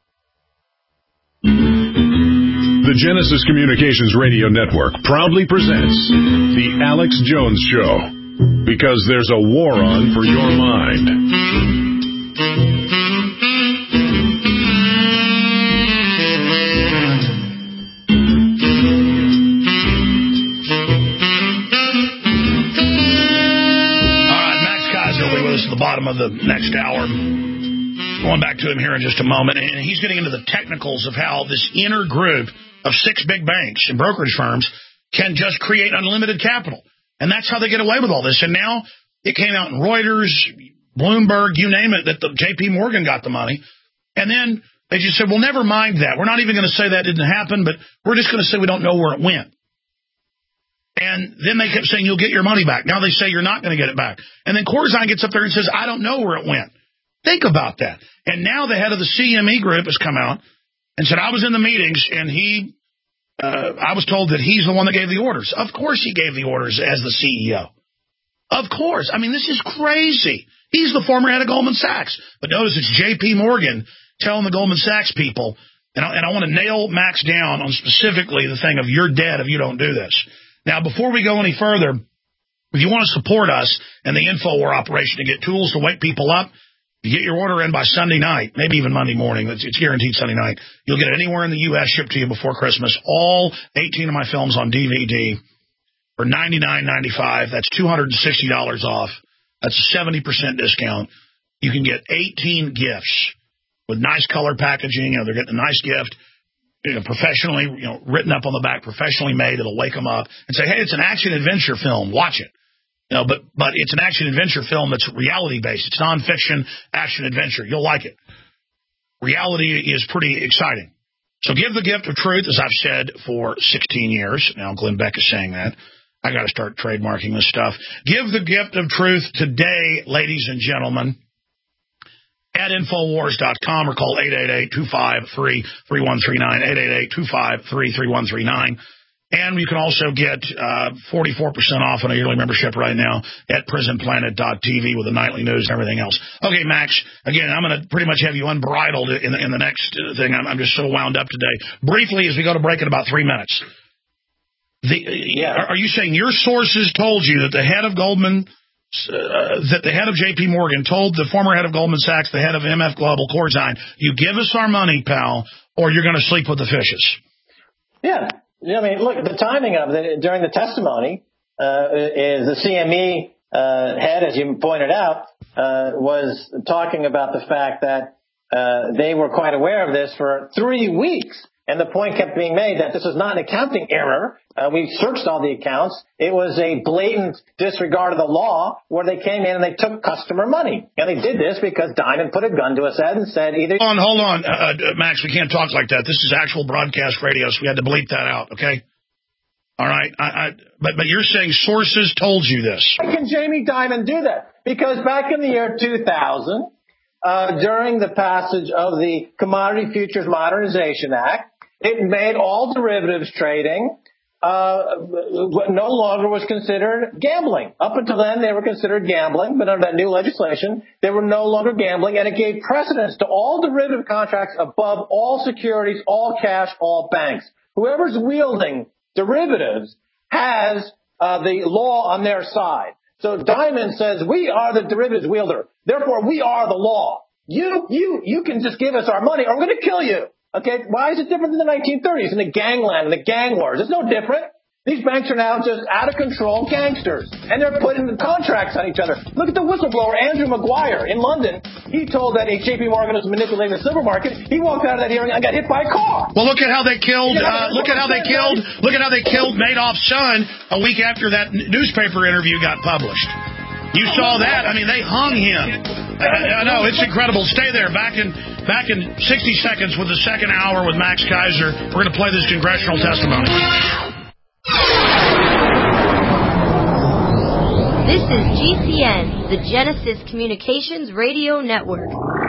The Genesis Communications Radio Network proudly presents The Alex Jones Show, because there's a war on for your mind. goes to the bottom of the next hour. Going back to him here in just a moment. And he's getting into the technicals of how this inner group of six big banks and brokerage firms can just create unlimited capital. And that's how they get away with all this. And now it came out in Reuters, Bloomberg, you name it, that the J P Morgan got the money. And then they just said, well, never mind that. We're not even going to say that didn't happen, but we're just going to say we don't know where it went. And then they kept saying, you'll get your money back. Now they say you're not going to get it back. And then Corzine gets up there and says, I don't know where it went. Think about that. And now the head of the C M E group has come out and said, I was in the meetings, and he, uh, I was told that he's the one that gave the orders. Of course he gave the orders as the C E O. Of course. I mean, this is crazy. He's the former head of Goldman Sachs. But notice it's J P Morgan telling the Goldman Sachs people, and I, and I want to nail Max down on specifically the thing of you're dead if you don't do this. Now, before we go any further, if you want to support us and the InfoWar operation to get tools to wake people up, you get your order in by Sunday night, maybe even Monday morning. It's, it's guaranteed Sunday night. You'll get it anywhere in the U S shipped to you before Christmas. All eighteen of my films on D V D for ninety-nine ninety-five. That's two hundred sixty dollars off. That's a seventy percent discount. You can get eighteen gifts with nice color packaging. You know, they're getting a nice gift, you know, professionally, you know, written up on the back, professionally made. It'll wake them up and say, hey, it's an action adventure film. Watch it. You know, but but it's an action adventure film that's reality based. It's nonfiction action adventure. You'll like it. Reality is pretty exciting. So give the gift of truth, as I've said for sixteen years. Now Glenn Beck is saying that. I got to start trademarking this stuff. Give the gift of truth today, ladies and gentlemen, at Infowars dot com or call eight eight eight, two five three, three one three nine, eight eight eight, two five three, three one three nine. And you can also get uh, forty-four percent off on a yearly membership right now at prison planet dot t v with the nightly news and everything else. Okay, Max, again, I'm going to pretty much have you unbridled in the, in the next thing. I'm, I'm just so wound up today. Briefly, as we go to break in about three minutes. The, yeah. Are you saying your sources told you that the head of Goldman, uh, that the head of J P Morgan told the former head of Goldman Sachs, the head of M F Global, Corzine, you give us our money, pal, or you're going to sleep with the fishes? Yeah. I mean, look, the timing of it during the testimony uh, is the C M E uh, head, as you pointed out, uh, was talking about the fact that uh, they were quite aware of this for three weeks. And the point kept being made that this is not an accounting error. Uh, we searched all the accounts. It was a blatant disregard of the law where they came in and they took customer money. And they did this because Diamond put a gun to his head and said either... Hold on, hold on, uh, Max, we can't talk like that. This is actual broadcast radio, so we had to bleep that out, okay? All right, I, I, but, but you're saying sources told you this. Why can Jamie Dimon do that? Because back in the year two thousand, uh, during the passage of the Commodity Futures Modernization Act, it made all derivatives trading uh, no longer was considered gambling. Up until then, they were considered gambling, but under that new legislation, they were no longer gambling, and it gave precedence to all derivative contracts above all securities, all cash, all banks. Whoever's wielding derivatives has uh, the law on their side. So Diamond says, we are the derivatives wielder. Therefore, we are the law. You, you, you can just give us our money or we're going to kill you. Okay, why is it different than the nineteen thirties and the gangland and the gang wars? It's no different. These banks are now just out of control gangsters, and they're putting the contracts on each other. Look at the whistleblower, Andrew Maguire, in London. He told that J P Morgan was manipulating the silver market. He walked out of that hearing and got hit by a car. Well, look at how they killed. Uh, look at how they killed. Look at how they killed Madoff's son a week after that newspaper interview got published. You saw that? I mean, they hung him. I, I know, it's incredible. Stay there. Back in back in sixty seconds with the second hour with Max Keiser. We're going to play this congressional testimony. This is G C N, the Genesis Communications Radio Network.